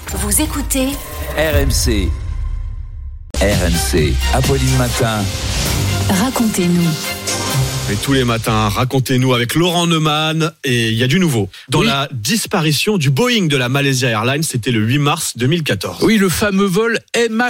Vous écoutez RMC. RMC, Apolline Matin. Racontez-nous. Et tous les matins, racontez-nous avec Laurent Neumann. Et il y a du nouveau. Dans la disparition du Boeing de la Malaysia Airlines, c'était le 8 mars 2014. Oui, le fameux vol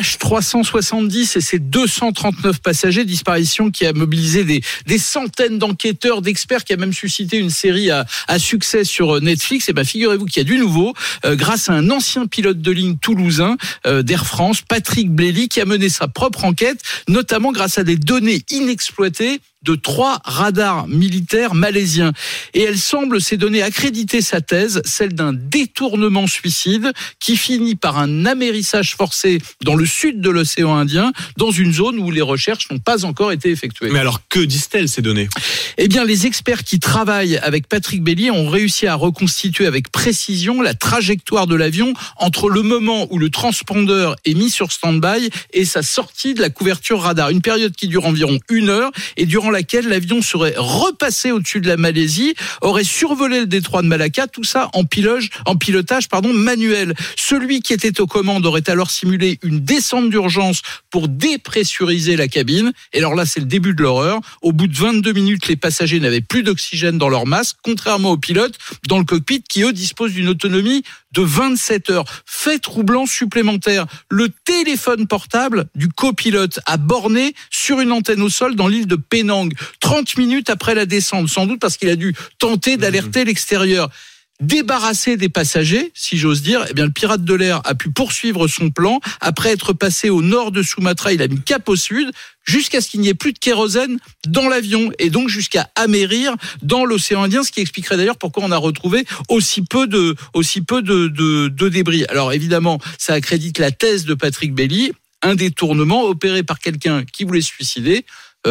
MH370 et ses 239 passagers. Disparition qui a mobilisé des centaines d'enquêteurs, d'experts, qui a même suscité une série à succès sur Netflix. Et bien, figurez-vous qu'il y a du nouveau grâce à un ancien pilote de ligne toulousain d'Air France, Patrick Blély, qui a mené sa propre enquête, notamment grâce à des données inexploitées de 3 radars militaires malaisiens. Et elle semble, ces données, accréditer sa thèse, celle d'un détournement suicide qui finit par un amérissage forcé dans le sud de l'océan Indien, dans une zone où les recherches n'ont pas encore été effectuées. Mais alors, que disent-elles, ces données ? Eh bien, les experts qui travaillent avec Patrick Blély ont réussi à reconstituer avec précision la trajectoire de l'avion entre le moment où le transpondeur est mis sur stand-by et sa sortie de la couverture radar. Une période qui dure environ 1 heure et durant laquelle l'avion serait repassé au-dessus de la Malaisie, aurait survolé le détroit de Malacca, tout ça en pilotage manuel. Celui qui était aux commandes aurait alors simulé une descente d'urgence pour dépressuriser la cabine. Et alors là, c'est le début de l'horreur. Au bout de 22 minutes, les passagers n'avaient plus d'oxygène dans leur masque, contrairement aux pilotes dans le cockpit qui, eux, disposent d'une autonomie de 27 heures. Fait troublant supplémentaire, le téléphone portable du copilote a borné sur une antenne au sol dans l'île de Penang, 30 minutes après la descente, sans doute parce qu'il a dû tenter d'alerter l'extérieur. Débarrassé des passagers, si j'ose dire, eh bien le pirate de l'air a pu poursuivre son plan. Après être passé au nord de Sumatra, il a mis cap au sud, jusqu'à ce qu'il n'y ait plus de kérosène dans l'avion, et donc jusqu'à amérir dans l'océan Indien, ce qui expliquerait d'ailleurs pourquoi on a retrouvé aussi peu de débris. Alors évidemment, ça accrédite la thèse de Patrick Blély, un détournement opéré par quelqu'un qui voulait se suicider.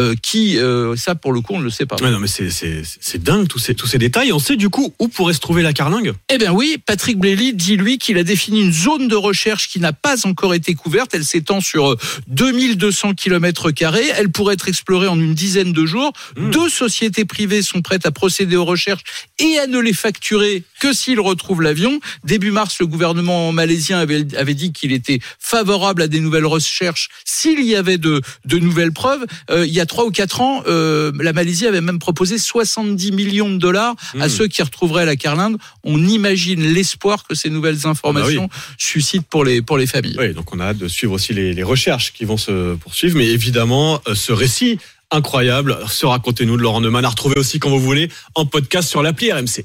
Ça pour le coup on ne le sait pas. Ouais, non mais c'est dingue tous ces détails. On sait du coup où pourrait se trouver la carlingue ? Eh bien oui, Patrick Blély dit lui qu'il a défini une zone de recherche qui n'a pas encore été couverte. Elle s'étend sur 2200 km². Elle pourrait être explorée en une dizaine de jours. 2 sociétés privées sont prêtes à procéder aux recherches et à ne les facturer que s'ils retrouvent l'avion. Début mars, le gouvernement malaisien avait dit qu'il était favorable à des nouvelles recherches s'il y avait de nouvelles preuves. Il y a 3 ou 4 ans, la Malaisie avait même proposé 70 millions de dollars à ceux qui retrouveraient la carlingue. On imagine l'espoir que ces nouvelles informations suscitent pour les familles. Oui, donc on a hâte de suivre aussi les recherches qui vont se poursuivre. Mais évidemment, ce récit incroyable, ce Racontez-nous de Laurent Neumann, à retrouver aussi quand vous voulez en podcast sur l'appli RMC.